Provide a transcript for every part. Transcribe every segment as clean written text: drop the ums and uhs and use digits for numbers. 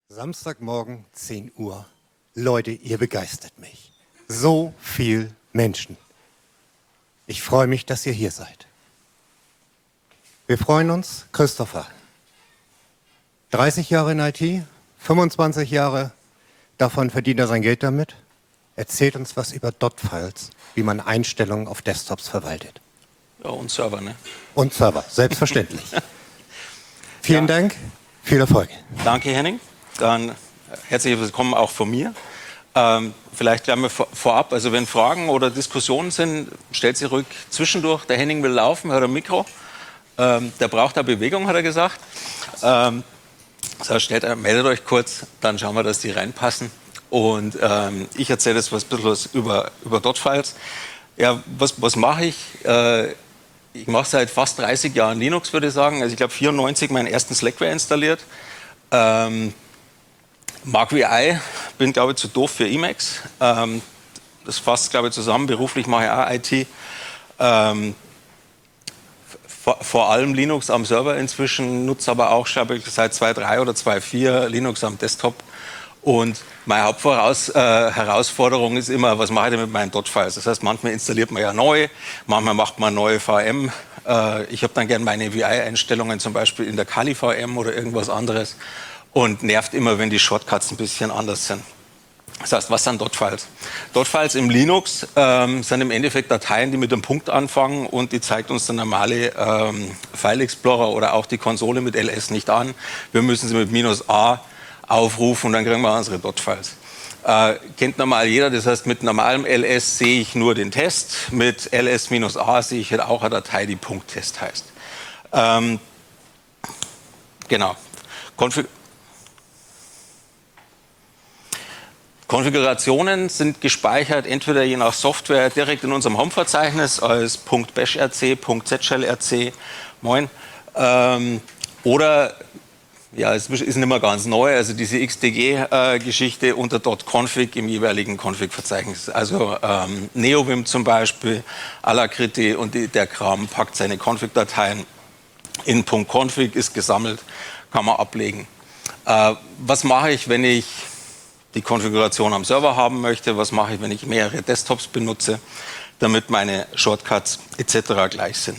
Samstagmorgen, 10 Uhr. Leute, ihr begeistert mich. So viel Menschen. Ich freue mich, dass ihr hier seid. Wir freuen uns, Christopher. 30 Jahre in IT, 25 Jahre, davon verdient er sein Geld damit. Erzählt uns was über Dot-Files, wie man Einstellungen auf Desktops verwaltet. Ja, und Server, ne? Und Server, selbstverständlich. Vielen Dank, viel Erfolg. Danke, Henning. Dann herzlich willkommen auch von mir. Vielleicht gleich mal vorab, also wenn Fragen oder Diskussionen sind, stellt sie ruhig zwischendurch. Der Henning will laufen, hat ein Mikro. Der braucht eine Bewegung, hat er gesagt. So, meldet euch kurz, dann schauen wir, dass die reinpassen. Und ich erzähle jetzt was bisschen über Dot-Files. Ja, was mache ich? Ich mache seit fast 30 Jahren Linux, würde ich sagen. Also ich habe 94 meinen ersten Slackware installiert. Mag VI, bin glaube ich zu doof für Emacs. Das fasst glaube ich zusammen. Beruflich mache ich auch IT. Vor allem Linux am Server inzwischen, nutze aber auch seit 2.3 oder 2.4 Linux am Desktop. Und meine Hauptherausforderung ist immer, was mache ich denn mit meinen Dot-Files? Das heißt, manchmal installiert man ja neu, manchmal macht man neue VM. Ich habe dann gerne meine VI-Einstellungen zum Beispiel in der Kali VM oder irgendwas anderes. Und nervt immer, wenn die Shortcuts ein bisschen anders sind. Das heißt, was sind Dot-Files? Dot-Files im Linux sind im Endeffekt Dateien, die mit einem Punkt anfangen und die zeigt uns der normale File Explorer oder auch die Konsole mit ls nicht an. Wir müssen sie mit -a aufrufen und dann kriegen wir unsere Dot-Files. Kennt normal jeder, das heißt, mit normalem ls sehe ich nur den Test, mit ls-a sehe ich halt auch eine Datei, die Punkttest heißt. Genau. Konfigurationen sind gespeichert, entweder je nach Software direkt in unserem Home-Verzeichnis als .bashrc, .zshellrc, moin, oder, ja, es ist nicht mehr ganz neu, also diese XDG-Geschichte unter .config im jeweiligen Config-Verzeichnis. Also NeoVim zum Beispiel, Alacrity und der Kram packt seine Config-Dateien in .config, ist gesammelt, kann man ablegen. Was mache ich, wenn ich die Konfiguration am Server haben möchte? Was mache ich, wenn ich mehrere Desktops benutze, damit meine Shortcuts etc. gleich sind?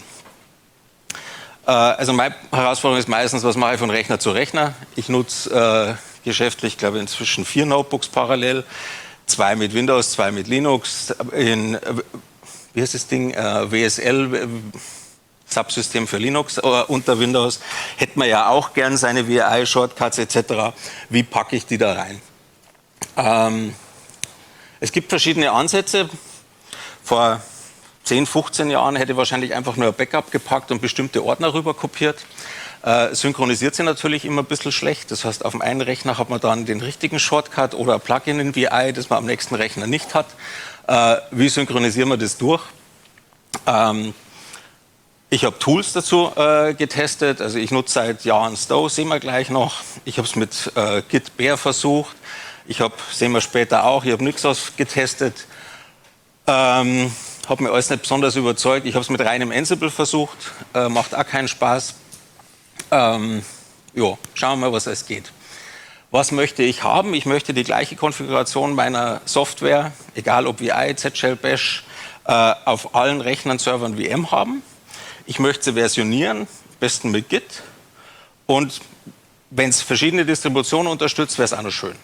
Also meine Herausforderung ist meistens, was mache ich von Rechner zu Rechner? Ich nutze geschäftlich, glaube ich, inzwischen 4 Notebooks parallel, 2 mit Windows, 2 mit Linux, in, wie heißt das Ding, WSL, Subsystem für Linux unter Windows, hätte man ja auch gern seine VI-Shortcuts etc. Wie packe ich die da rein? Es gibt verschiedene Ansätze. Vor 10, 15 Jahren hätte ich wahrscheinlich einfach nur ein Backup gepackt und bestimmte Ordner rüber kopiert. Synchronisiert sich natürlich immer ein bisschen schlecht. Das heißt, auf dem einen Rechner hat man dann den richtigen Shortcut oder ein Plugin in VI, das man am nächsten Rechner nicht hat. Wie synchronisieren wir das durch? Ich habe Tools dazu getestet. Also ich nutze seit Jahren Stow, sehen wir gleich noch. Ich habe es mit Git Bear versucht. Sehen wir später auch, ich habe Nyxos getestet. Habe mir alles nicht besonders überzeugt. Ich habe es mit reinem Ansible versucht. Macht auch keinen Spaß. Schauen wir mal, was es geht. Was möchte ich haben? Ich möchte die gleiche Konfiguration meiner Software, egal ob VI, ZShell, Bash, auf allen Rechnern, Servern, VM haben. Ich möchte sie versionieren, am besten mit Git. Und wenn es verschiedene Distributionen unterstützt, wäre es auch noch schön.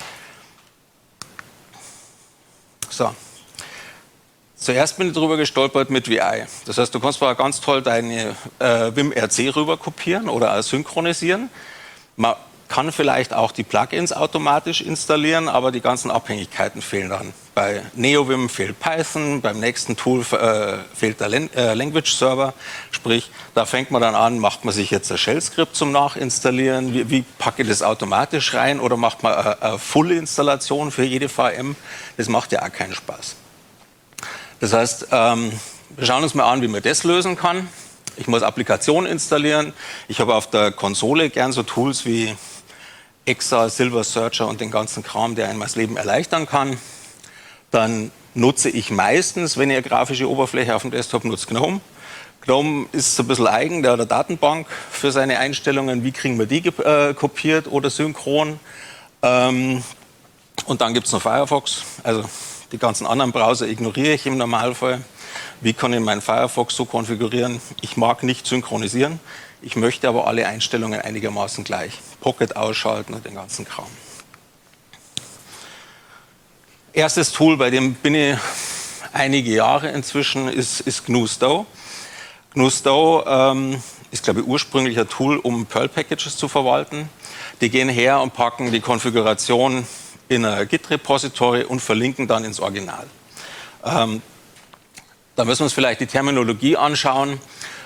So. Zuerst bin ich darüber gestolpert mit VI. Das heißt, du kannst zwar ganz toll deine Vim-RC rüber kopieren oder synchronisieren. Man kann vielleicht auch die Plugins automatisch installieren, aber die ganzen Abhängigkeiten fehlen dann. Bei NeoVim fehlt Python, beim nächsten Tool fehlt der Language Server. Sprich, da fängt man dann an, macht man sich jetzt ein Shell-Skript zum Nachinstallieren, wie packe ich das automatisch rein oder macht man eine Full-Installation für jede VM. Das macht ja auch keinen Spaß. Das heißt, wir schauen uns mal an, wie man das lösen kann. Ich muss Applikationen installieren. Ich habe auf der Konsole gern so Tools wie Exa, Silver Searcher und den ganzen Kram, der einem das Leben erleichtern kann. Dann nutze ich meistens, wenn ich eine grafische Oberfläche auf dem Desktop nutze, GNOME. GNOME ist so ein bisschen eigen, der hat eine Datenbank für seine Einstellungen. Wie kriegen wir die kopiert oder synchron? Und dann gibt es noch Firefox. Also die ganzen anderen Browser ignoriere ich im Normalfall. Wie kann ich meinen Firefox so konfigurieren? Ich mag nicht synchronisieren. Ich möchte aber alle Einstellungen einigermaßen gleich. Pocket ausschalten und den ganzen Kram. Erstes Tool, bei dem bin ich einige Jahre inzwischen, ist GNU-Stow. GNU-Stow ist, glaube ich, ursprünglich ein Tool, um Perl-Packages zu verwalten. Die gehen her und packen die Konfiguration in ein Git-Repository und verlinken dann ins Original. Da müssen wir uns vielleicht die Terminologie anschauen.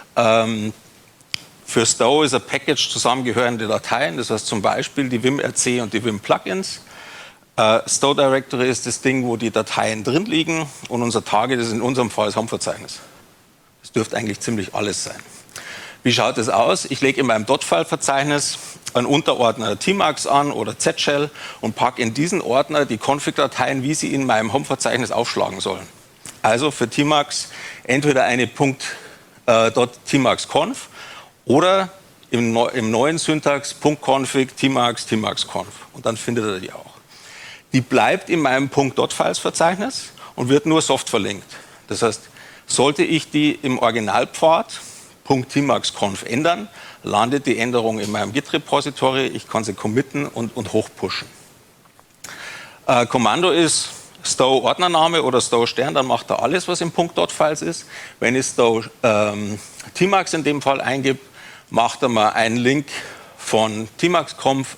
Für Stow ist ein Package zusammengehörende Dateien, das heißt zum Beispiel die Vim-RC und die Vim-Plugins. Stow Directory ist das Ding, wo die Dateien drin liegen, und unser Target ist in unserem Fall das Home-Verzeichnis. Das dürfte eigentlich ziemlich alles sein. Wie schaut es aus? Ich lege in meinem .file-Verzeichnis einen Unterordner Tmax an oder Z-Shell und packe in diesen Ordner die Config-Dateien, wie sie in meinem Home-Verzeichnis aufschlagen sollen. Also für Tmax entweder eine .tmax-conf oder im neuen Syntax .config tmax tmax-conf. Und dann findet er die auch. Die bleibt in meinem .dot-Files-Verzeichnis und wird nur soft verlinkt. Das heißt, sollte ich die im Originalpfad .tmax-conf ändern, landet die Änderung in meinem Git-Repository. Ich kann sie committen und hochpushen. Kommando ist Stow Ordnername oder Stow Stern, dann macht er alles, was im .dot-Files ist. Wenn ich Stow tmax in dem Fall eingebe, macht er mal einen Link von tmax-conf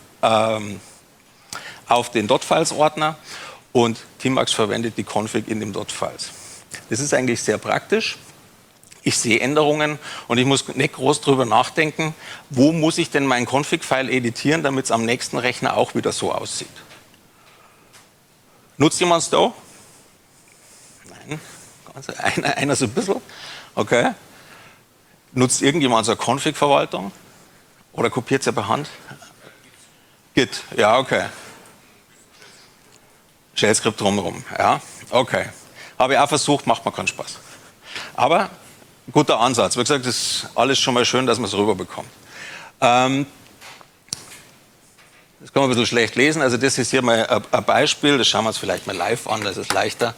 auf den .files-Ordner und Tmax verwendet die Config in dem .files. Das ist eigentlich sehr praktisch. Ich sehe Änderungen und ich muss nicht groß drüber nachdenken, wo muss ich denn mein Config-File editieren, damit es am nächsten Rechner auch wieder so aussieht. Nutzt jemand Stow? Nein, einer so ein bisschen. Okay. Nutzt irgendjemand so eine Config-Verwaltung? Oder kopiert es ja per Hand? Git, ja, okay. Shell-Skript drumherum, ja, okay. Habe ich auch versucht, macht mir keinen Spaß. Aber guter Ansatz. Wie gesagt, das ist alles schon mal schön, dass man es rüberbekommt. Das kann man ein bisschen schlecht lesen. Also das ist hier mal ein Beispiel. Das schauen wir uns vielleicht mal live an, das ist leichter.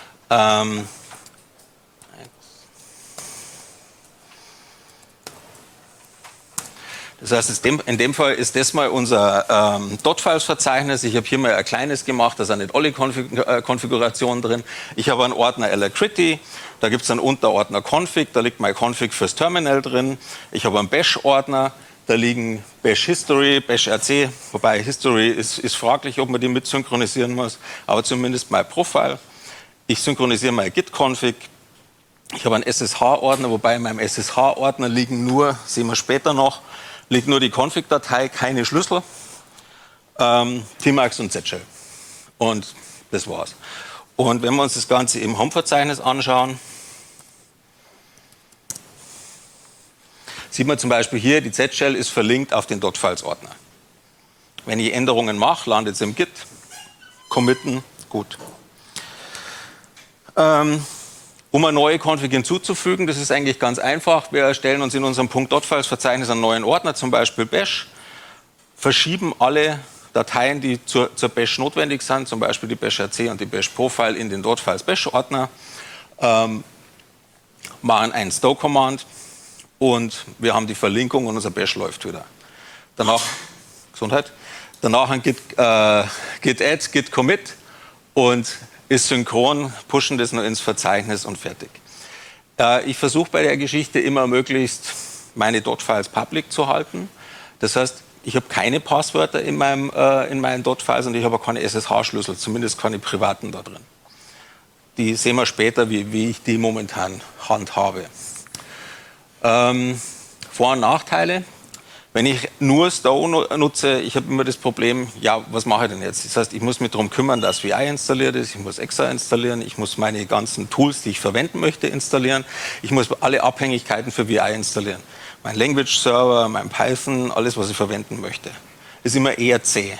Das heißt, in dem Fall ist das mal unser .files-Verzeichnis. Ich habe hier mal ein kleines gemacht, da sind nicht alle Konfigurationen drin. Ich habe einen Ordner Alacrity, da gibt es einen Unterordner Config, da liegt mein Config fürs Terminal drin. Ich habe einen Bash-Ordner, da liegen Bash History, Bash RC, wobei History ist fraglich, ob man die mit synchronisieren muss, aber zumindest mein Profile. Ich synchronisiere mein Git-Config. Ich habe einen SSH-Ordner, wobei in meinem SSH-Ordner liegen nur, sehen wir später noch, liegt nur die Config-Datei, keine Schlüssel, Tmax und Z-Shell. Und das war's. Und wenn wir uns das Ganze im Home-Verzeichnis anschauen, sieht man zum Beispiel hier, die Z-Shell ist verlinkt auf den .files-Ordner. Wenn ich Änderungen mache, landet es im Git, committen, gut. Um eine neue Config hinzuzufügen, das ist eigentlich ganz einfach. Wir erstellen uns in unserem .dot-Files-Verzeichnis einen neuen Ordner, zum Beispiel Bash, verschieben alle Dateien, die zur Bash notwendig sind, zum Beispiel die Bash-RC und die Bash-Profile in den .files-Bash-Ordner, machen einen Stow-Command und wir haben die Verlinkung und unser Bash läuft wieder. Danach, Gesundheit, danach ein Git-Add, Git-Commit und ist synchron, pushen das nur ins Verzeichnis und fertig. Ich versuche bei der Geschichte immer möglichst meine .files public zu halten. Das heißt, ich habe keine Passwörter in meinen .files und ich habe auch keine SSH-Schlüssel, zumindest keine privaten da drin. Die sehen wir später, wie ich die momentan handhabe. Vor- und Nachteile. Wenn ich nur Stow nutze, ich habe immer das Problem, ja, was mache ich denn jetzt? Das heißt, ich muss mich darum kümmern, dass VI installiert ist, ich muss Exa installieren, ich muss meine ganzen Tools, die ich verwenden möchte, installieren, ich muss alle Abhängigkeiten für VI installieren. Mein Language Server, mein Python, alles, was ich verwenden möchte. Ist immer eher zäh.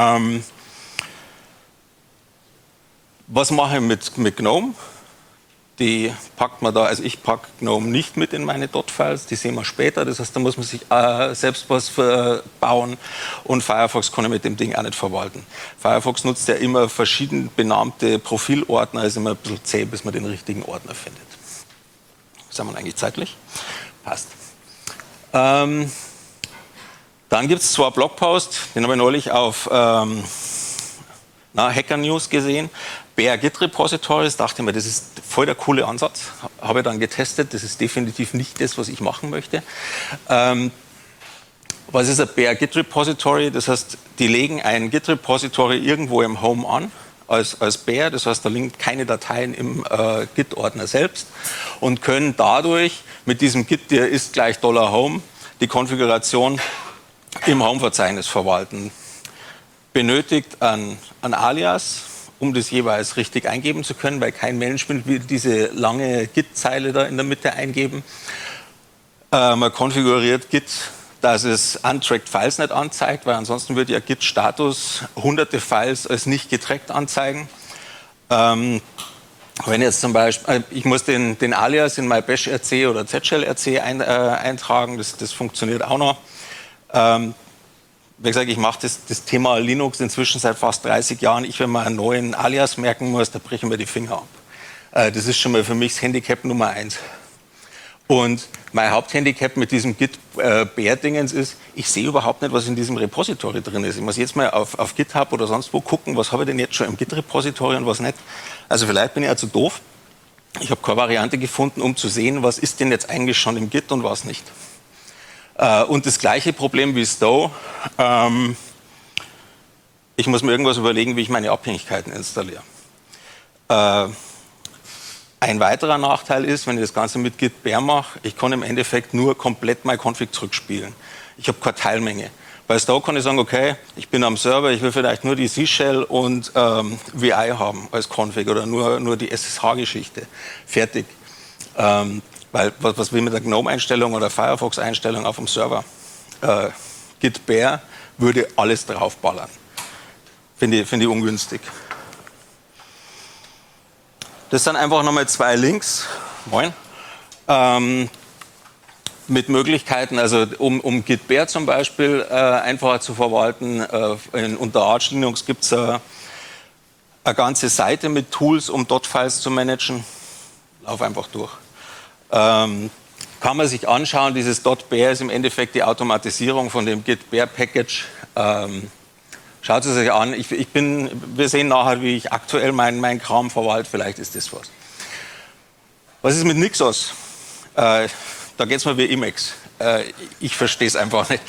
Was mache ich mit GNOME? die packt man da, also ich packe GNOME nicht mit in meine .files, die sehen wir später, das heißt, da muss man sich selbst was bauen und Firefox kann ich mit dem Ding auch nicht verwalten. Firefox nutzt ja immer verschieden benannte Profilordner, ist immer ein bisschen zäh, bis man den richtigen Ordner findet. Sind wir eigentlich zeitlich? Passt. Dann gibt es zwei Blogposts, den habe ich neulich auf Hacker News gesehen. Bear Git Repositories, dachte mir, das ist voll der coole Ansatz. Habe ich dann getestet, das ist definitiv nicht das, was ich machen möchte. Was ist ein Bear Git Repository? Das heißt, die legen ein Git Repository irgendwo im Home an, als Bear, das heißt, da liegen keine Dateien im Git-Ordner selbst und können dadurch mit diesem Git, der ist gleich $home, die Konfiguration im Home-Verzeichnis verwalten. Benötigt ein Alias, um das jeweils richtig eingeben zu können, weil kein Mensch will diese lange Git-Zeile da in der Mitte eingeben. Man konfiguriert Git, dass es untracked Files nicht anzeigt, weil ansonsten würde ja Git-Status hunderte Files als nicht getrackt anzeigen. Wenn jetzt zum Beispiel, ich muss den Alias in mybash-rc oder zshell-rc eintragen, das funktioniert auch noch. Wie gesagt, ich mache das Thema Linux inzwischen seit fast 30 Jahren. Wenn man einen neuen Alias merken muss, da brechen mir die Finger ab. Das ist schon mal für mich das Handicap Nummer 1. Und mein Haupthandicap mit diesem Git-Bear-Dingens ist, ich sehe überhaupt nicht, was in diesem Repository drin ist. Ich muss jetzt mal auf GitHub oder sonst wo gucken, was habe ich denn jetzt schon im Git-Repository und was nicht. Also vielleicht bin ich ja zu doof. Ich habe keine Variante gefunden, um zu sehen, was ist denn jetzt eigentlich schon im Git und was nicht. Und das gleiche Problem wie Stowe. Ich muss mir irgendwas überlegen, wie ich meine Abhängigkeiten installiere. Ein weiterer Nachteil ist, wenn ich das Ganze mit Git Bear mache, ich kann im Endeffekt nur komplett mein Config zurückspielen. Ich habe keine Teilmenge. Bei Stowe kann ich sagen, okay, ich bin am Server, ich will vielleicht nur die C-Shell und VI haben als Config oder nur die SSH-Geschichte. Fertig. Weil was will mit der GNOME-Einstellung oder Firefox-Einstellung auf dem Server? Git Bear würde alles draufballern. Finde ich ungünstig. Das sind einfach nochmal 2 Links. Moin. Mit Möglichkeiten, also um Git Bear zum Beispiel einfacher zu verwalten. Unter Arch Linux gibt es eine ganze Seite mit Tools, um .files zu managen. Lauf einfach durch. Kann man sich anschauen, dieses .bear ist im Endeffekt die Automatisierung von dem Git Bear Package. Schaut es sich an. Wir sehen nachher, wie ich aktuell meinen Kram verwalte. Vielleicht ist das was. Was ist mit Nixos? Da geht es mir wie Emacs. Ich verstehe es einfach nicht.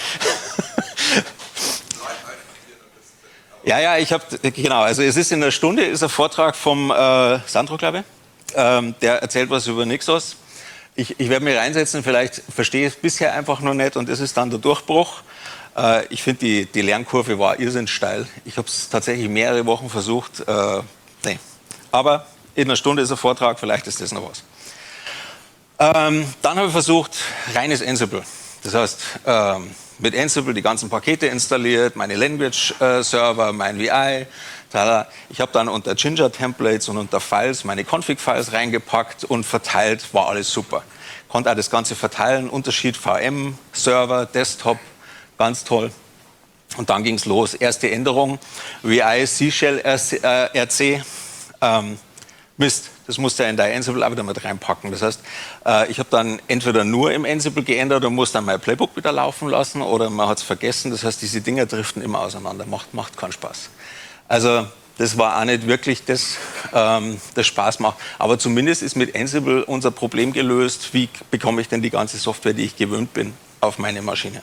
Ja, genau. Also es ist in einer Stunde ist ein Vortrag vom Sandro, glaube ich. Der erzählt was über Nixos. Ich werde mich reinsetzen, vielleicht verstehe ich es bisher einfach noch nicht und das ist dann der Durchbruch. Ich finde, die Lernkurve war irrsinnig steil. Ich habe es tatsächlich mehrere Wochen versucht. Nee. Aber in einer Stunde ist ein Vortrag, vielleicht ist das noch was. Dann habe ich versucht, reines Ansible. Das heißt, mit Ansible die ganzen Pakete installiert, meine Language-Server, mein VI. Ich habe dann unter Jinja-Templates und unter Files meine Config-Files reingepackt und verteilt, war alles super. Konnte auch das Ganze verteilen, Unterschied VM, Server, Desktop, ganz toll. Und dann ging es los. Erste Änderung, VI, C-Shell, RC. Mist, das musste er in der Ansible auch wieder mit reinpacken. Das heißt, ich habe dann entweder nur im Ansible geändert und muss dann mein Playbook wieder laufen lassen oder man hat es vergessen. Das heißt, diese Dinger driften immer auseinander, macht keinen Spaß. Also das war auch nicht wirklich das Spaß macht. Aber zumindest ist mit Ansible unser Problem gelöst. Wie bekomme ich denn die ganze Software, die ich gewöhnt bin, auf meine Maschine?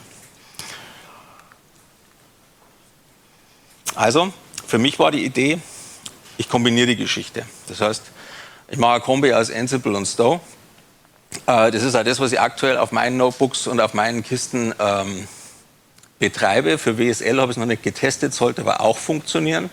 Also, für mich war die Idee, ich kombiniere die Geschichte. Das heißt, ich mache eine Kombi aus Ansible und Stowe. Das ist auch das, was ich aktuell auf meinen Notebooks und auf meinen Kisten betreibe. Für WSL habe ich es noch nicht getestet, sollte aber auch funktionieren.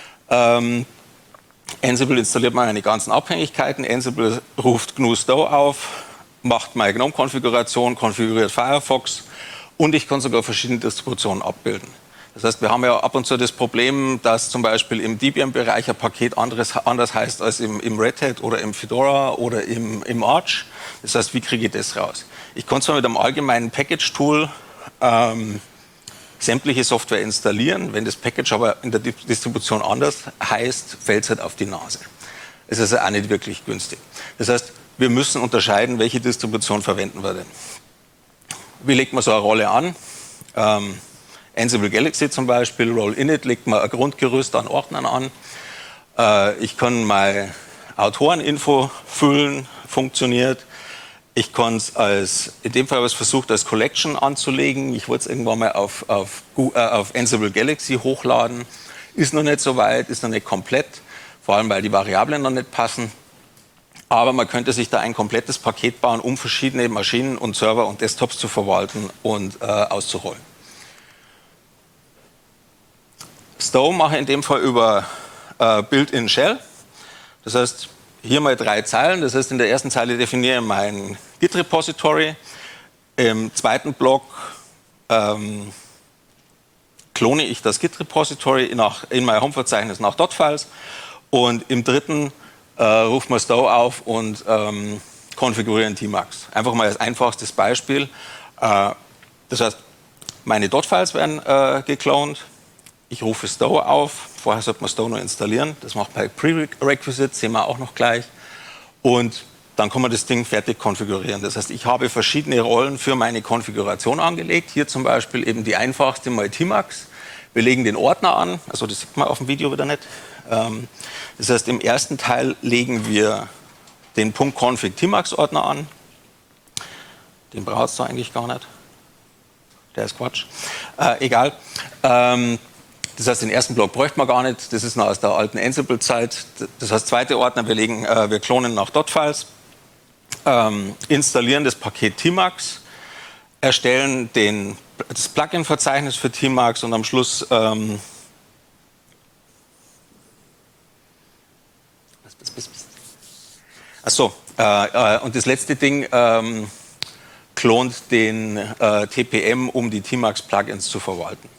Ansible installiert meine ganzen Abhängigkeiten. Ansible ruft GNU Stowe auf, macht meine GNOME-Konfiguration, konfiguriert Firefox und ich kann sogar verschiedene Distributionen abbilden. Das heißt, wir haben ja ab und zu das Problem, dass zum Beispiel im Debian-Bereich ein Paket anders heißt als im Red Hat oder im Fedora oder im Arch. Das heißt, wie kriege ich das raus? Ich kann zwar mit einem allgemeinen Package-Tool sämtliche Software installieren, wenn das Package aber in der Distribution anders heißt, fällt es halt auf die Nase. Es ist also auch nicht wirklich günstig. Das heißt, wir müssen unterscheiden, welche Distribution verwenden wir denn. Wie legt man so eine Rolle an? Ansible Galaxy zum Beispiel, Roll-Init, legt man ein Grundgerüst an Ordnern an. Ich kann meine Autoreninfo füllen, funktioniert. Ich kann es in dem Fall habe ich es versucht, als Collection anzulegen. Ich wollte es irgendwann mal auf Ansible Galaxy hochladen. Ist noch nicht so weit, ist noch nicht komplett, vor allem weil die Variablen noch nicht passen. Aber man könnte sich da ein komplettes Paket bauen, um verschiedene Maschinen und Server und Desktops zu verwalten und auszurollen. Stow mache ich in dem Fall über Built-in Shell. Das heißt, hier mal 3 Zeilen. Das heißt, in der ersten Zeile definiere ich mein Git-Repository. Im zweiten Block klone ich das Git-Repository in mein Home-Verzeichnis nach .files. Und im dritten ruft man Stow auf und konfigurieren Tmax. Einfach mal als einfachstes Beispiel. Das heißt, meine .files werden geklont. Ich rufe Stow auf. Vorher sollte man Stow noch installieren. Das macht bei Prerequisite, sehen wir auch noch gleich. Und dann kann man das Ding fertig konfigurieren. Das heißt, ich habe verschiedene Rollen für meine Konfiguration angelegt. Hier zum Beispiel eben die einfachste mal Tmax. Wir legen den Ordner an. Also das sieht man auf dem Video wieder nicht. Das heißt, im ersten Teil legen wir den .config Tmax-Ordner an. Den brauchst du eigentlich gar nicht. Der ist Quatsch. Egal. Das heißt, den ersten Block bräuchte man gar nicht. Das ist noch aus der alten Ansible-Zeit. Das heißt, zweite Ordner, wir klonen nach .files, installieren das Paket Tmax, erstellen das Plugin-Verzeichnis für Tmax und am Schluss Achso, und das letzte Ding klont den TPM, um die Tmax-Plugins zu verwalten.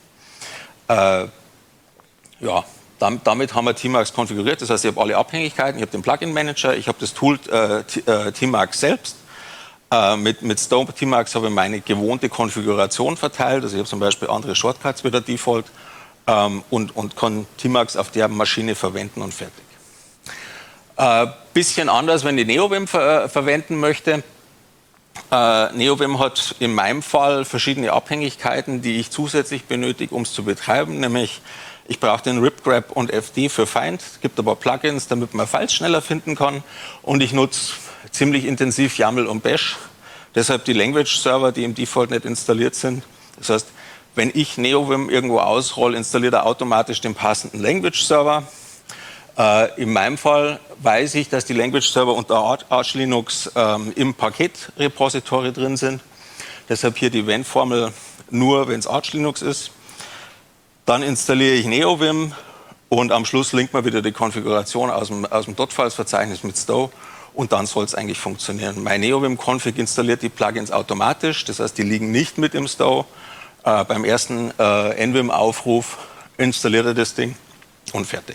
Ja, damit haben wir Tmax konfiguriert. Das heißt, ich habe alle Abhängigkeiten, ich habe den Plugin-Manager, ich habe das Tool Tmax selbst. Mit Stow Tmax habe ich meine gewohnte Konfiguration verteilt. Also ich habe zum Beispiel andere Shortcuts wie der Default und kann Tmax auf der Maschine verwenden und fertig. Bisschen anders, wenn ich NeoVim verwenden möchte. NeoVim hat in meinem Fall verschiedene Abhängigkeiten, die ich zusätzlich benötige, um es zu betreiben. Nämlich, ich brauche den RipGrab und FD für Find. Es gibt aber Plugins, damit man Files schneller finden kann. Und ich nutze ziemlich intensiv YAML und Bash. Deshalb die Language-Server, die im Default nicht installiert sind. Das heißt, wenn ich NeoVim irgendwo ausrolle, installiert er automatisch den passenden Language-Server. In meinem Fall weiß ich, dass die Language-Server unter Arch Linux im Paket-Repository drin sind. Deshalb hier die Wenn-Formel nur, wenn es Arch Linux ist. Dann installiere ich NeoVim und am Schluss linkt man wieder die Konfiguration aus dem .files-Verzeichnis mit Stow und dann soll es eigentlich funktionieren. Mein NeoVim-Config installiert die Plugins automatisch, das heißt, die liegen nicht mit im Stow. Beim ersten NVim-Aufruf installiert er das Ding und fertig.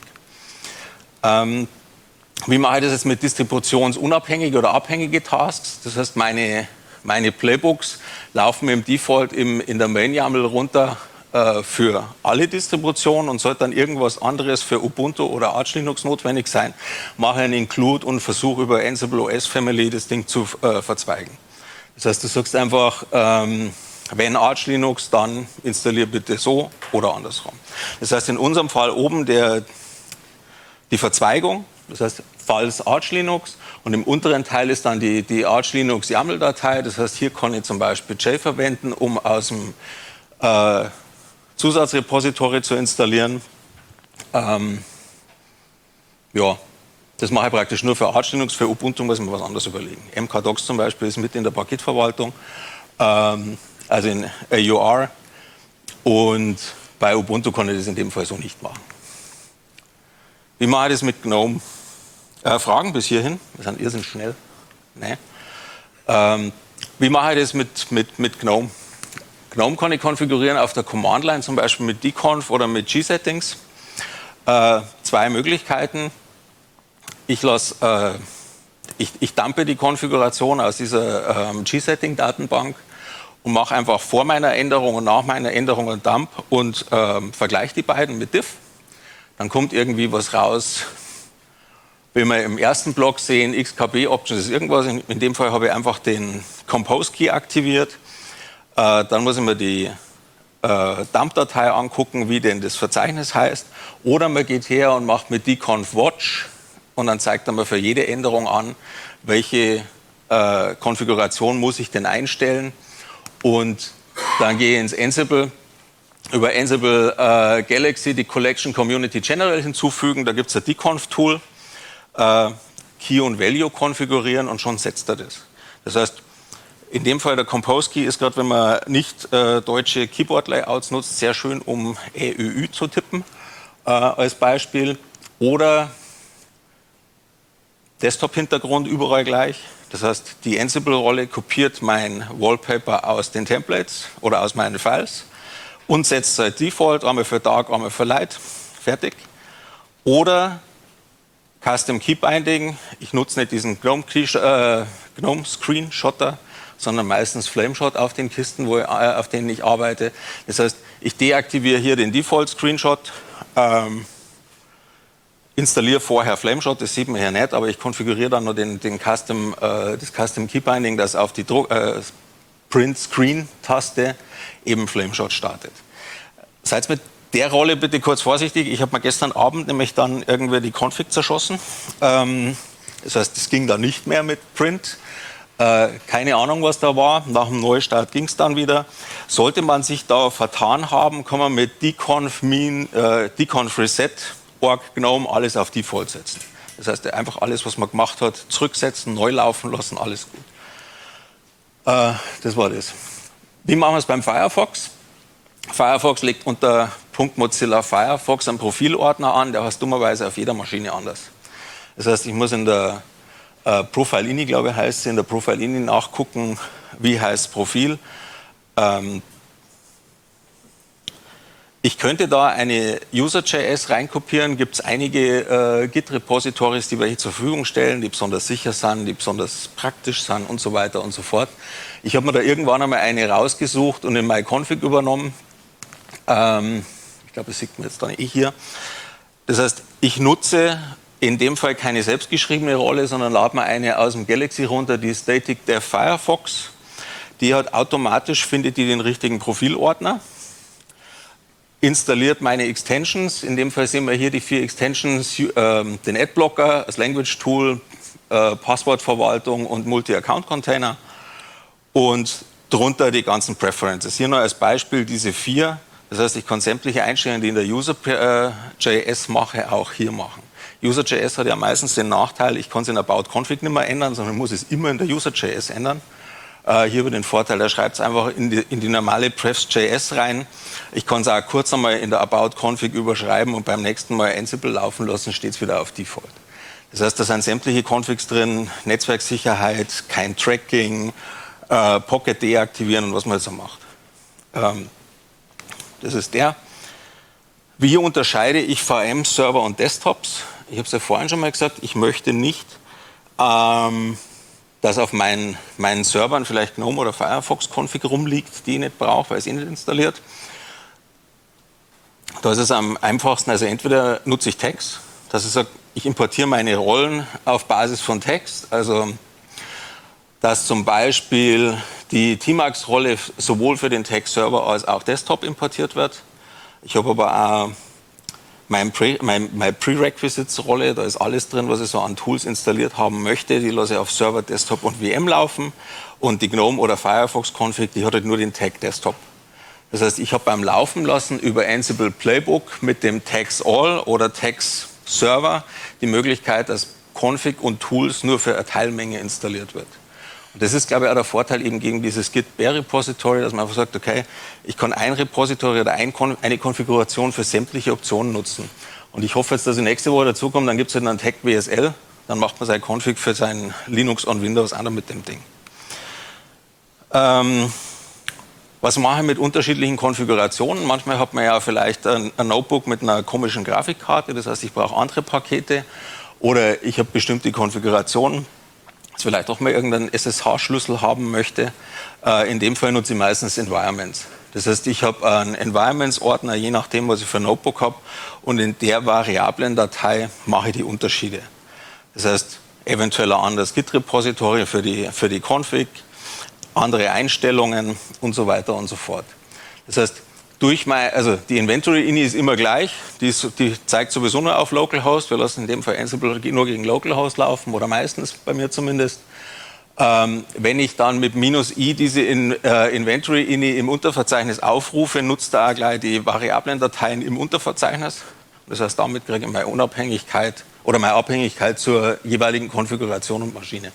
Wie mache ich das jetzt mit distributionsunabhängige oder abhängige Tasks? Das heißt, meine Playbooks laufen im Default in der Main-YAML runter für alle Distributionen und sollte dann irgendwas anderes für Ubuntu oder Arch Linux notwendig sein, mache einen Include und versuche über Ansible OS Family das Ding zu verzweigen. Das heißt, du sagst einfach, wenn Arch Linux, dann installier bitte so oder andersrum. Das heißt, in unserem Fall oben die Verzweigung, das heißt, falls Arch Linux und im unteren Teil ist dann die Arch Linux YAML-Datei. Das heißt, hier kann ich zum Beispiel J verwenden, um aus dem Zusatzrepository zu installieren. Ja, das mache ich praktisch nur für Arch Linux, für Ubuntu muss ich mir was anderes überlegen. MKDocs zum Beispiel ist mit in der Paketverwaltung, also in AUR, und bei Ubuntu kann ich das in dem Fall so nicht machen. Wie mache ich das mit GNOME? Fragen bis hierhin? Wir sind irrsinnig schnell. Nee. Wie mache ich das mit GNOME? GNOME kann ich konfigurieren auf der Command-Line, zum Beispiel mit dconf oder mit G-Settings. Zwei Möglichkeiten. Ich dumpe die Konfiguration aus dieser G-Setting-Datenbank und mache einfach vor meiner Änderung und nach meiner Änderung einen Dump und vergleiche die beiden mit diff. Dann kommt irgendwie was raus. Wenn wir im ersten Block sehen, XKB-Options ist irgendwas. In dem Fall habe ich einfach den Compose-Key aktiviert. Dann muss ich mir die Dump-Datei angucken, wie denn das Verzeichnis heißt. Oder man geht her und macht mit dconf watch und dann zeigt er mir für jede Änderung an, welche Konfiguration muss ich denn einstellen. Und dann gehe ich ins Ansible, über Ansible Galaxy die Collection Community General hinzufügen. Da gibt es ein dconf-Tool, Key und Value konfigurieren und schon setzt er das. Das heißt, in dem Fall der Compose Key ist gerade, wenn man nicht deutsche Keyboard-Layouts nutzt, sehr schön, um EÜ zu tippen als Beispiel. Oder Desktop-Hintergrund überall gleich. Das heißt, die Ansible-Rolle kopiert mein Wallpaper aus den Templates oder aus meinen Files und setzt seit Default, einmal für Dark, einmal für Light, fertig. Oder Custom Key Binding. Ich nutze nicht diesen GNOME Screenshotter, sondern meistens Flameshot auf den Kisten, auf denen ich arbeite. Das heißt, ich deaktiviere hier den Default Screenshot, installiere vorher Flameshot, das sieht man hier nicht, aber ich konfiguriere dann nur das Custom Key Binding, das auf die Print Screen Taste eben Flameshot startet. Seid mit der Rolle bitte kurz vorsichtig. Ich habe mir gestern Abend nämlich dann irgendwie die Config zerschossen. Das heißt, es ging da nicht mehr mit Print. Keine Ahnung, was da war. Nach dem Neustart ging es dann wieder. Sollte man sich da vertan haben, kann man mit dconf reset org GNOME alles auf Default setzen. Das heißt, einfach alles, was man gemacht hat, zurücksetzen, neu laufen lassen, alles gut. Das war das. Wie machen wir es beim Firefox? Firefox legt unter .mozilla Firefox einen Profilordner an, der heißt dummerweise auf jeder Maschine anders. Das heißt, ich muss in der Profile-Ini, glaube ich, heißt sie, in der Profile-Ini nachgucken, wie heißt Profil. Ich könnte da eine User.js reinkopieren, gibt es einige Git-Repositories, die welche zur Verfügung stellen, die besonders sicher sind, die besonders praktisch sind und so weiter und so fort. Ich habe mir da irgendwann einmal eine rausgesucht und in MyConfig übernommen. Ich glaube, das sieht man jetzt dann hier. Das heißt, ich nutze in dem Fall keine selbstgeschriebene Rolle, sondern lade mir eine aus dem Galaxy runter, die Static Dev Firefox. Die hat automatisch, findet die den richtigen Profilordner, installiert meine Extensions. In dem Fall sehen wir hier die 4 Extensions, den Adblocker, das Language Tool, Passwortverwaltung und Multi-Account-Container und drunter die ganzen Preferences. Hier nur als Beispiel diese 4. Das heißt, ich kann sämtliche Einstellungen, die in der User.js mache, auch hier machen. User.js hat ja meistens den Nachteil, ich kann es in About-Config nicht mehr ändern, sondern muss es immer in der User.js ändern. Hier über den Vorteil, da schreibt es einfach in die normale Prefs.js rein. Ich kann es auch kurz einmal in der About-Config überschreiben und beim nächsten Mal Ansible laufen lassen, steht es wieder auf Default. Das heißt, da sind sämtliche Configs drin, Netzwerksicherheit, kein Tracking, Pocket deaktivieren und was man jetzt so macht. Das ist der. Wie unterscheide ich VM-Server und Desktops? Ich habe es ja vorhin schon mal gesagt, ich möchte nicht, dass auf meinen Servern vielleicht GNOME oder Firefox-Config rumliegt, die ich nicht brauche, weil es nicht installiert. Da ist es am einfachsten, also entweder nutze ich Tags, dass ich sage, ich importiere meine Rollen auf Basis von Tags, also dass zum Beispiel die Tmax-Rolle sowohl für den Tag-Server als auch Desktop importiert wird. Ich habe aber auch meine Prerequisites-Rolle, da ist alles drin, was ich so an Tools installiert haben möchte. Die lasse ich auf Server, Desktop und VM laufen. Und die GNOME oder Firefox-Config, die hat halt nur den Tag Desktop. Das heißt, ich habe beim Laufen lassen über Ansible Playbook mit dem Tags All oder Tags Server die Möglichkeit, dass Config und Tools nur für eine Teilmenge installiert wird. Und das ist, glaube ich, auch der Vorteil eben gegen dieses Git-Bare-Repository, dass man einfach sagt, okay, ich kann ein Repository oder eine Konfiguration für sämtliche Optionen nutzen. Und ich hoffe jetzt, dass ich nächste Woche dazukomme, dann gibt es halt einen Tag WSL, dann macht man sein Config für sein Linux und Windows auch noch mit dem Ding. Was mache ich mit unterschiedlichen Konfigurationen? Manchmal hat man ja vielleicht ein Notebook mit einer komischen Grafikkarte, das heißt, ich brauche andere Pakete. Oder ich habe bestimmte Konfigurationen, dass ich vielleicht auch mal irgendeinen SSH-Schlüssel haben möchte. In dem Fall nutze ich meistens Environments. Das heißt, ich habe einen Environments-Ordner, je nachdem, was ich für ein Notebook habe. Und in der Variablen-Datei mache ich die Unterschiede. Das heißt, eventuell ein anderes Git-Repository für die Config, andere Einstellungen und so weiter und so fort. Das heißt, die Inventory-INI ist immer gleich. Die zeigt sowieso nur auf Localhost. Wir lassen in dem Fall Ansible nur gegen Localhost laufen, oder meistens, bei mir zumindest. Wenn ich dann mit -i diese Inventory-INI im Unterverzeichnis aufrufe, nutzt er auch gleich die Variablen-Dateien im Unterverzeichnis. Das heißt, damit kriege ich meine Unabhängigkeit oder meine Abhängigkeit zur jeweiligen Konfiguration und Maschine.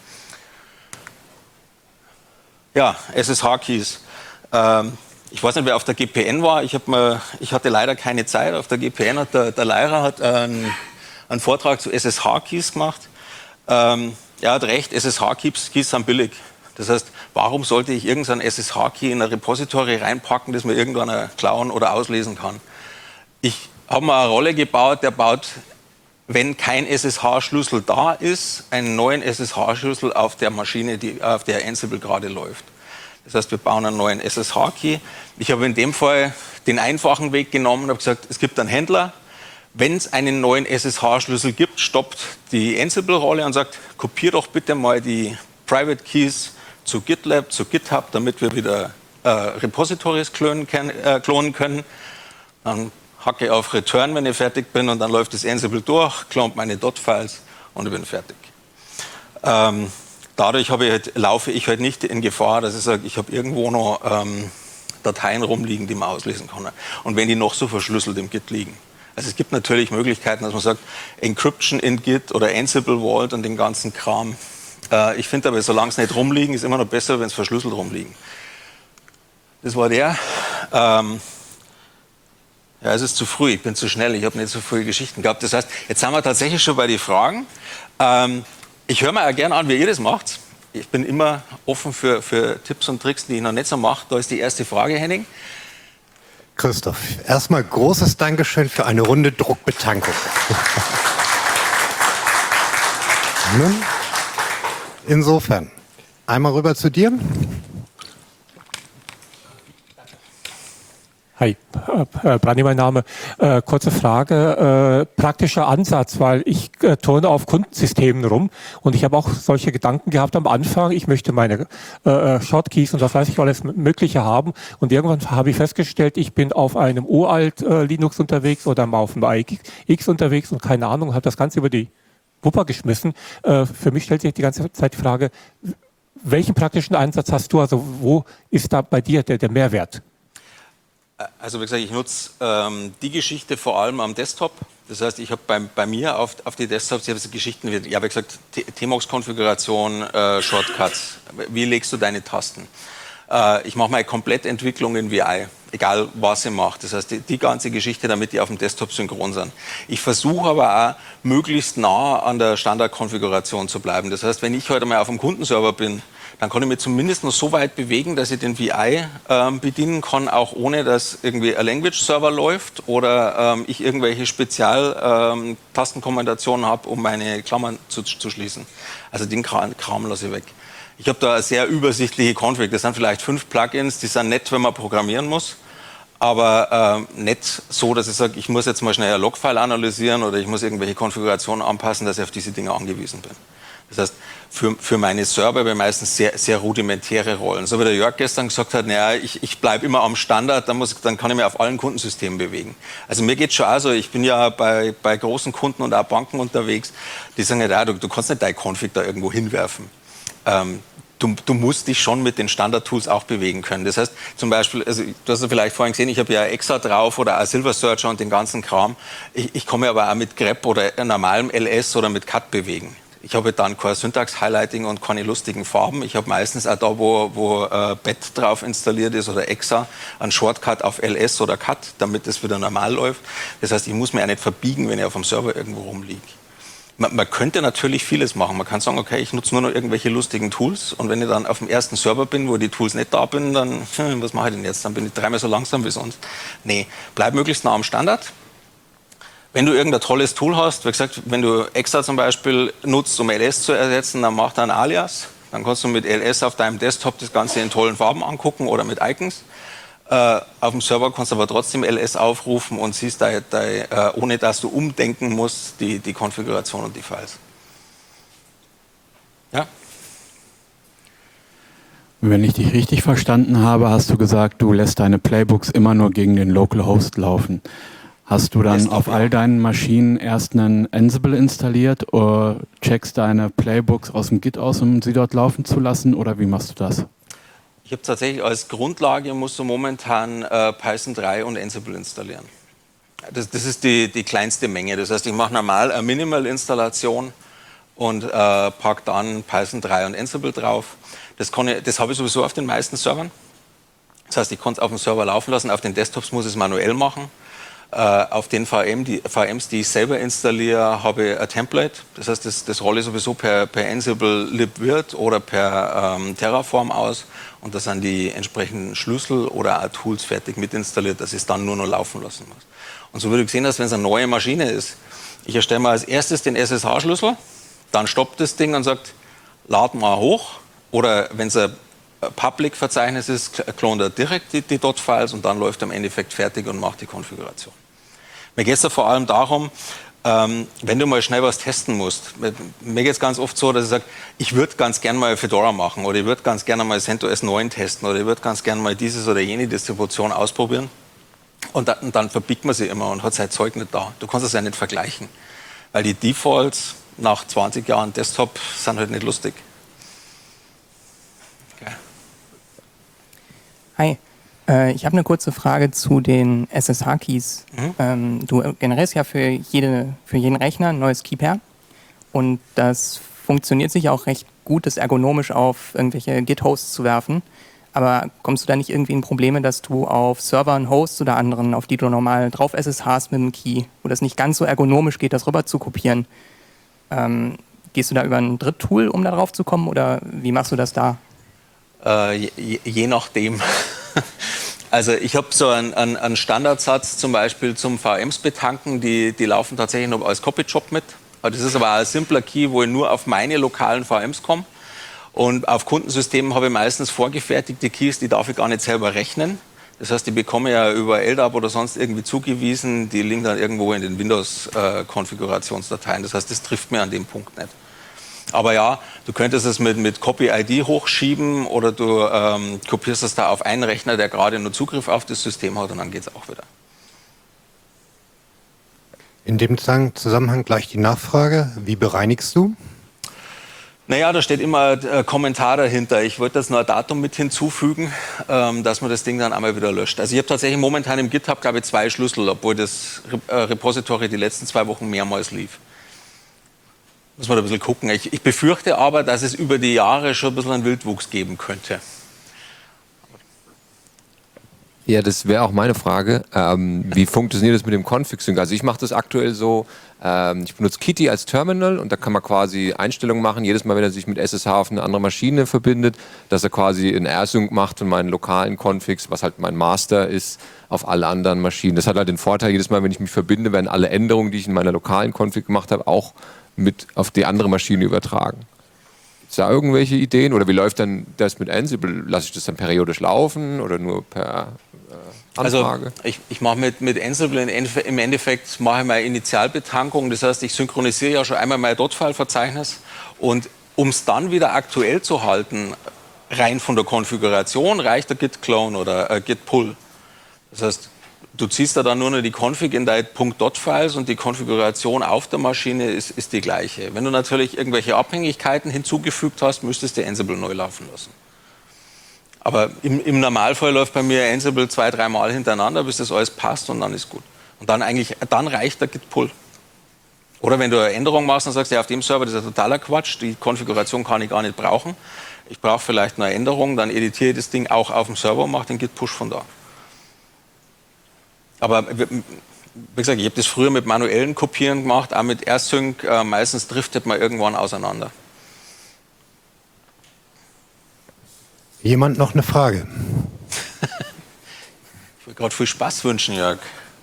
Ja, SSH-Keys. Ich weiß nicht, wer auf der GPN war. Ich hatte leider keine Zeit. Auf der GPN hat der Leira einen Vortrag zu SSH-Keys gemacht. Er hat recht, SSH-Keys sind billig. Das heißt, warum sollte ich irgendeinen SSH-Key in ein Repository reinpacken, das mir irgendwann klauen oder auslesen kann? Ich habe mal eine Rolle gebaut, der baut, wenn kein SSH-Schlüssel da ist, einen neuen SSH-Schlüssel auf der Maschine, auf der Ansible gerade läuft. Das heißt, wir bauen einen neuen SSH-Key. Ich habe in dem Fall den einfachen Weg genommen und habe gesagt, es gibt einen Händler. Wenn es einen neuen SSH-Schlüssel gibt, stoppt die Ansible-Rolle und sagt, kopier doch bitte mal die Private Keys zu GitLab, zu GitHub, damit wir wieder Repositories klonen können. Dann hacke ich auf Return, wenn ich fertig bin, und dann läuft das Ansible durch, klont meine .files und ich bin fertig. Dadurch laufe ich halt nicht in Gefahr, dass ich sage, ich habe irgendwo noch Dateien rumliegen, die man auslesen kann. Und wenn die noch so verschlüsselt im Git liegen. Also es gibt natürlich Möglichkeiten, dass man sagt, Encryption in Git oder Ansible Vault und den ganzen Kram. Ich finde aber, solange es nicht rumliegen, ist immer noch besser, wenn es verschlüsselt rumliegen. Das war der. Ja, es ist zu früh, ich bin zu schnell, ich habe nicht so viele Geschichten gehabt. Das heißt, jetzt sind wir tatsächlich schon bei den Fragen. Ich höre mir auch gerne an, wie ihr das macht. Ich bin immer offen für Tipps und Tricks, die ich noch nicht so mache. Da ist die erste Frage, Henning. Christoph, erstmal großes Dankeschön für eine runde Druckbetankung. Nun, insofern, einmal rüber zu dir. Hi, Brandi mein Name. Kurze Frage, praktischer Ansatz, weil ich turne auf Kundensystemen rum und ich habe auch solche Gedanken gehabt am Anfang, ich möchte meine Shortkeys und was weiß ich alles Mögliche haben, und irgendwann habe ich festgestellt, ich bin auf einem uralt Linux unterwegs oder mal auf dem AX unterwegs und keine Ahnung, habe das Ganze über die Wupper geschmissen. Für mich stellt sich die ganze Zeit die Frage, welchen praktischen Einsatz hast du, also wo ist da bei dir der Mehrwert? Also wie gesagt, ich nutze die Geschichte vor allem am Desktop. Das heißt, ich habe bei mir auf die Desktops, ich habe so Geschichten wie, ja, wie gesagt, Tmux-Konfiguration, Shortcuts. Wie legst du deine Tasten? Ich mache meine Komplettentwicklung in VI, egal was ich mache. Das heißt, die ganze Geschichte, damit die auf dem Desktop synchron sind. Ich versuche aber auch, möglichst nah an der Standardkonfiguration zu bleiben. Das heißt, wenn ich heute mal auf dem Kundenserver bin, dann kann ich mich zumindest noch so weit bewegen, dass ich den VI bedienen kann, auch ohne dass irgendwie ein Language-Server läuft oder ich irgendwelche Spezial-Tastenkombinationen habe, um meine Klammern zu schließen. Also den Kram lasse ich weg. Ich habe da eine sehr übersichtliche Config. Das sind vielleicht 5 Plugins, die sind nett, wenn man programmieren muss, aber nicht so, dass ich sage, ich muss jetzt mal schnell ein Logfile analysieren oder ich muss irgendwelche Konfigurationen anpassen, dass ich auf diese Dinge angewiesen bin. Das heißt, für meine Server habe ich meistens sehr, sehr rudimentäre Rollen. So wie der Jörg gestern gesagt hat, naja, ich bleibe immer am Standard, dann kann ich mich auf allen Kundensystemen bewegen. Also mir geht es schon auch so, ich bin ja bei großen Kunden und auch Banken unterwegs, die sagen, ja, du kannst nicht deine Config da irgendwo hinwerfen. Du musst dich schon mit den Standard-Tools auch bewegen können. Das heißt, zum Beispiel, also du hast ja vielleicht vorhin gesehen, ich habe ja Exa drauf oder auch Silver Searcher und den ganzen Kram. Ich kann mich aber auch mit grep oder normalem LS oder mit Cut bewegen. Ich habe dann kein Syntax-Highlighting und keine lustigen Farben. Ich habe meistens auch da, wo BET drauf installiert ist oder Exa, einen Shortcut auf LS oder Cut, damit es wieder normal läuft. Das heißt, ich muss mich auch nicht verbiegen, wenn ich auf dem Server irgendwo rumliege. Man könnte natürlich vieles machen. Man kann sagen, okay, ich nutze nur noch irgendwelche lustigen Tools und wenn ich dann auf dem ersten Server bin, wo die Tools nicht da bin, dann, was mache ich denn jetzt? Dann bin ich 3-mal so langsam wie sonst. Nee, bleib möglichst nah am Standard. Wenn du irgendein tolles Tool hast, wie gesagt, wenn du Exa zum Beispiel nutzt, um LS zu ersetzen, dann mach da ein Alias. Dann kannst du mit LS auf deinem Desktop das Ganze in tollen Farben angucken oder mit Icons. Auf dem Server kannst du aber trotzdem LS aufrufen und siehst ohne dass du umdenken musst, die Konfiguration und die Files. Ja? Wenn ich dich richtig verstanden habe, hast du gesagt, du lässt deine Playbooks immer nur gegen den Localhost laufen. Hast du dann auf all deinen Maschinen erst einen Ansible installiert oder checkst deine Playbooks aus dem Git aus, um sie dort laufen zu lassen, oder wie machst du das? Ich habe tatsächlich als Grundlage, musst du momentan Python 3 und Ansible installieren. Das ist die kleinste Menge. Das heißt, ich mache normal eine Minimal-Installation und packe dann Python 3 und Ansible drauf. Das habe ich sowieso auf den meisten Servern. Das heißt, ich kann es auf dem Server laufen lassen. Auf den Desktops muss ich es manuell machen. Auf den VMs, die ich selber installiere, habe ich ein Template. Das heißt, das rolle ich sowieso per Ansible libvirt oder per Terraform aus. Und da sind die entsprechenden Schlüssel oder auch Tools fertig mit installiert, dass ich es dann nur noch laufen lassen muss. Und so würde ich sehen, dass wenn es eine neue Maschine ist, ich erstelle mal als erstes den SSH-Schlüssel, dann stoppt das Ding und sagt, lad mal hoch. Oder wenn es ein Public-Verzeichnis ist, klont er direkt die Dot-Files und dann läuft er im Endeffekt fertig und macht die Konfiguration. Mir geht es da vor allem darum, wenn du mal schnell was testen musst. Mir geht es ganz oft so, dass ich sage, ich würde ganz gerne mal Fedora machen oder ich würde ganz gerne mal CentOS 9 testen oder ich würde ganz gerne mal dieses oder jene Distribution ausprobieren. Und dann verbiegt man sie immer und hat sein Zeug nicht da. Du kannst es ja nicht vergleichen, weil die Defaults nach 20 Jahren Desktop sind halt nicht lustig. Okay. Hi. Ich habe eine kurze Frage zu den SSH-Keys. Du generierst ja für jeden Rechner ein neues Key-Pair und das funktioniert sicher auch recht gut, das ergonomisch auf irgendwelche Git-Hosts zu werfen. Aber kommst du da nicht irgendwie in Probleme, dass du auf Servern, Hosts oder anderen, auf die du normal drauf SSHst mit dem Key, wo das nicht ganz so ergonomisch geht, das rüber zu kopieren, gehst du da über ein Dritttool, um da drauf zu kommen, oder wie machst du das da? Je nachdem. Also ich habe so einen Standardsatz zum Beispiel zum VMs betanken, die laufen tatsächlich noch als Copy-Job mit. Das ist aber ein simpler Key, wo ich nur auf meine lokalen VMs komme. Und auf Kundensystemen habe ich meistens vorgefertigte Keys, die darf ich gar nicht selber rechnen. Das heißt, die bekomme ich ja über LDAP oder sonst irgendwie zugewiesen, die liegen dann irgendwo in den Windows-Konfigurationsdateien. Das heißt, das trifft mir an dem Punkt nicht. Aber ja, du könntest es mit Copy-ID hochschieben oder du kopierst es da auf einen Rechner, der gerade nur Zugriff auf das System hat und dann geht es auch wieder. In dem Zusammenhang gleich die Nachfrage, wie bereinigst du? Naja, da steht immer ein Kommentar dahinter. Ich wollte das nur ein Datum mit hinzufügen, dass man das Ding dann einmal wieder löscht. Also ich habe tatsächlich momentan im GitHub, glaube ich, 2 Schlüssel, obwohl das Repository die letzten 2 Wochen mehrmals lief. Muss man da ein bisschen gucken. Ich befürchte aber, dass es über die Jahre schon ein bisschen einen Wildwuchs geben könnte. Ja, das wäre auch meine Frage. Wie funktioniert das mit dem Config-Sync? Also ich mache das aktuell so, ich benutze Kitty als Terminal und da kann man quasi Einstellungen machen, jedes Mal, wenn er sich mit SSH auf eine andere Maschine verbindet, dass er quasi einen R-Sync macht von meinen lokalen Configs, was halt mein Master ist, auf alle anderen Maschinen. Das hat halt den Vorteil, jedes Mal, wenn ich mich verbinde, werden alle Änderungen, die ich in meiner lokalen Config gemacht habe, auch mit auf die andere Maschine übertragen. Gibt es da irgendwelche Ideen? Oder wie läuft dann das mit Ansible? Lasse ich das dann periodisch laufen oder nur per Anfrage? Also ich mache mit Ansible im Endeffekt mache ich meine Initialbetankung. Das heißt, ich synchronisiere ja schon einmal mein .file-Verzeichnis und um es dann wieder aktuell zu halten, rein von der Konfiguration, reicht der Git-Clone oder Git-Pull. Das heißt, du ziehst da dann nur noch die Config in deine .dot-Files und die Konfiguration auf der Maschine ist die gleiche. Wenn du natürlich irgendwelche Abhängigkeiten hinzugefügt hast, müsstest du Ansible neu laufen lassen. Aber im Normalfall läuft bei mir Ansible 2-3 Mal hintereinander, bis das alles passt und dann ist gut. Und dann reicht der Git-Pull. Oder wenn du eine Änderung machst und sagst, ja, auf dem Server, das ist ja totaler Quatsch, die Konfiguration kann ich gar nicht brauchen. Ich brauche vielleicht eine Änderung, dann editiere ich das Ding auch auf dem Server und mache den Git-Push von da. Aber wie gesagt, ich habe das früher mit manuellen Kopieren gemacht, auch mit AirSync. Meistens driftet man irgendwann auseinander. Jemand noch eine Frage? Ich will gerade viel Spaß wünschen, Jörg.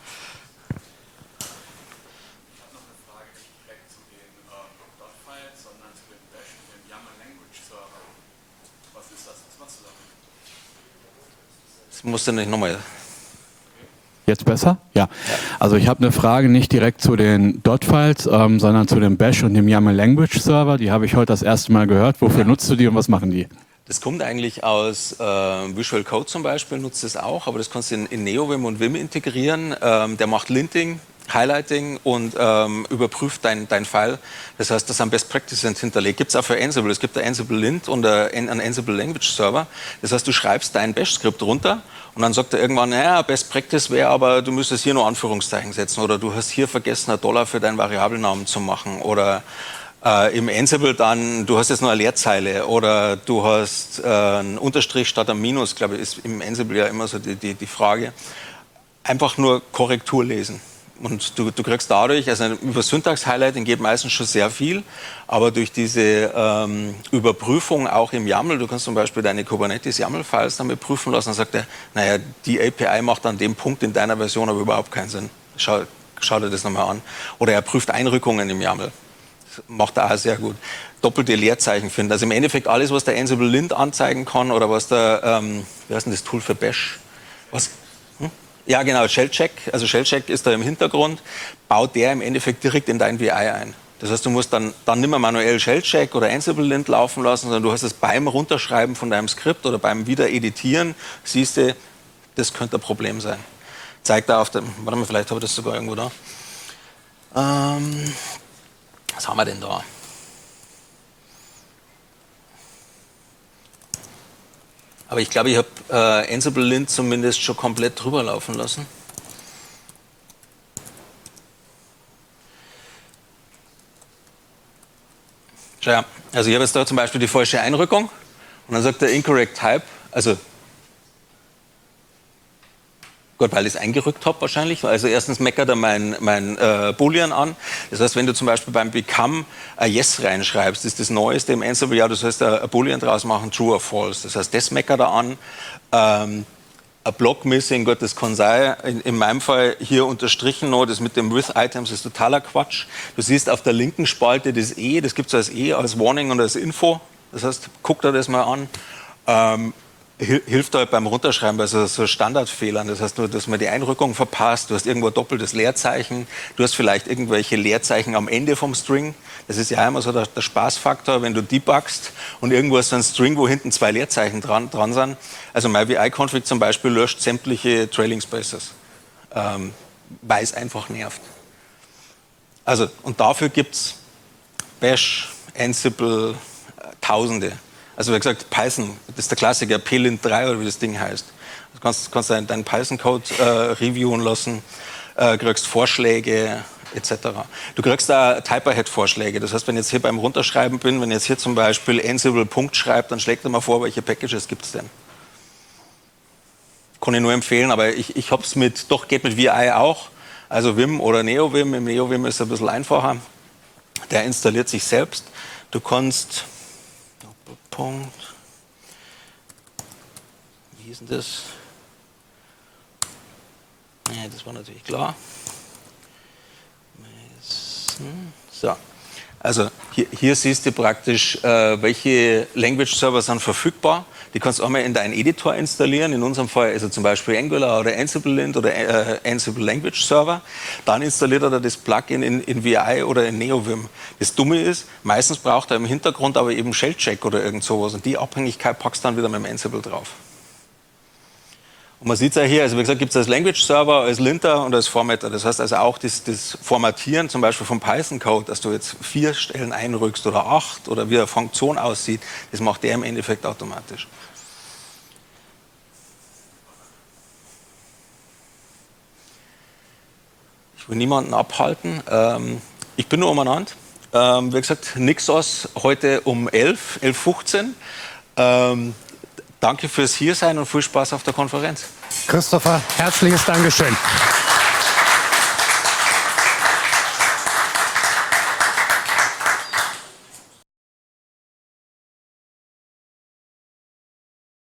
Das musst du nicht nochmal. Jetzt besser? Ja. Also ich habe eine Frage nicht direkt zu den Dot-Files, sondern zu dem Bash und dem YAML Language Server. Die habe ich heute das erste Mal gehört. Wofür nutzt du die und was machen die? Das kommt eigentlich aus Visual Code zum Beispiel, nutzt das auch, aber das kannst du in NeoVim und Vim integrieren. Der macht Linting, Highlighting und überprüft dein File. Das heißt, da sind Best Practices hinterlegt. Gibt es auch für Ansible. Es gibt ein Ansible Lint und einen Ansible Language Server. Das heißt, du schreibst dein Bash-Skript runter und dann sagt er irgendwann, naja, Best Practice wäre aber, du müsstest hier nur Anführungszeichen setzen oder du hast hier vergessen, $1 für deinen Variablennamen zu machen oder im Ansible dann, du hast jetzt nur eine Leerzeile oder du hast einen Unterstrich statt einem Minus, glaube ich, ist im Ansible ja immer so die Frage. Einfach nur Korrektur lesen. Und du kriegst dadurch, also über Syntax-Highlighting geht meistens schon sehr viel, aber durch diese Überprüfung auch im YAML, du kannst zum Beispiel deine Kubernetes-YAML-Files damit prüfen lassen, dann sagt er, naja, die API macht an dem Punkt in deiner Version aber überhaupt keinen Sinn. Schau dir das nochmal an. Oder er prüft Einrückungen im YAML. Das macht er auch sehr gut. Doppelte Leerzeichen finden. Also im Endeffekt alles, was der Ansible Lint anzeigen kann oder was der, wie heißt denn das Tool für Bash? Was? Ja, genau, Shellcheck. Also Shellcheck ist da im Hintergrund, baut der im Endeffekt direkt in dein VI ein. Das heißt, du musst dann nicht mehr manuell Shellcheck oder Ansible Lint laufen lassen, sondern du hast es beim Runterschreiben von deinem Skript oder beim Wiedereditieren, siehst du, das könnte ein Problem sein. Zeigt da auf dem, warte mal, vielleicht habe ich das sogar irgendwo da. Was haben wir denn da? Aber ich glaube, ich habe Ansible Lint zumindest schon komplett drüber laufen lassen. Ja, also ich habe jetzt da zum Beispiel die falsche Einrückung und dann sagt er Incorrect Type, also Gott, weil ich es eingerückt habe wahrscheinlich. Also erstens meckert er mein Boolean an. Das heißt, wenn du zum Beispiel beim Become ein Yes reinschreibst, ist das Neueste im Ansible, ja, du sollst ein Boolean draus machen, True or False. Das heißt, das meckert er an. Ein Block Missing, Gott, das kann sein. In meinem Fall hier unterstrichen noch, das mit dem With Items ist totaler Quatsch. Du siehst auf der linken Spalte das E, das gibt es als E, als Warning und als Info. Das heißt, guck dir das mal an. Hilft halt beim Runterschreiben bei so Standardfehlern. Das heißt, dass man die Einrückung verpasst, du hast irgendwo ein doppeltes Leerzeichen, du hast vielleicht irgendwelche Leerzeichen am Ende vom String. Das ist ja immer so der Spaßfaktor, wenn du debuggst und irgendwo ist so ein String, wo hinten 2 Leerzeichen dran sind. Also MyVI-Config zum Beispiel löscht sämtliche Trailing Spaces, weil es einfach nervt. Also, und dafür gibt es Bash, Ansible, Tausende. Also wie gesagt, Python, das ist der Klassiker, plint 3 oder wie das Ding heißt. Du kannst deinen Python-Code reviewen lassen, kriegst Vorschläge etc. Du kriegst da Type-Ahead-Vorschläge. Das heißt, wenn ich jetzt hier beim Runterschreiben bin, wenn ich jetzt hier zum Beispiel Ansible Punkt schreibt, dann schlägt er mal vor, welche Packages gibt es denn. Kann ich nur empfehlen, aber ich habe es geht mit VI auch. Also Vim oder NeoVim. Im NeoVim ist es ein bisschen einfacher. Der installiert sich selbst. Du kannst... Punkt. Wie ist denn das? Nee, das war natürlich klar. So. Also hier siehst du praktisch, welche Language Server sind verfügbar. Die kannst du auch mal in deinen Editor installieren. In unserem Fall ist er zum Beispiel Angular oder Ansible Lint oder Ansible Language Server. Dann installiert er das Plugin in VI oder in NeoVim. Das Dumme ist, meistens braucht er im Hintergrund aber eben Shellcheck oder irgend sowas. Und die Abhängigkeit packst du dann wieder mit dem Ansible drauf. Und man sieht es ja hier, also wie gesagt, gibt es als Language Server, als Linter und als Formatter. Das heißt also auch das Formatieren zum Beispiel vom Python-Code, dass du jetzt 4 Stellen einrückst oder 8 oder wie eine Funktion aussieht, das macht der im Endeffekt automatisch. Ich will niemanden abhalten. Ich bin nur umeinander. Wie gesagt, Nixos heute um 11:15 Uhr. Danke fürs Hiersein und viel Spaß auf der Konferenz. Christopher, herzliches Dankeschön.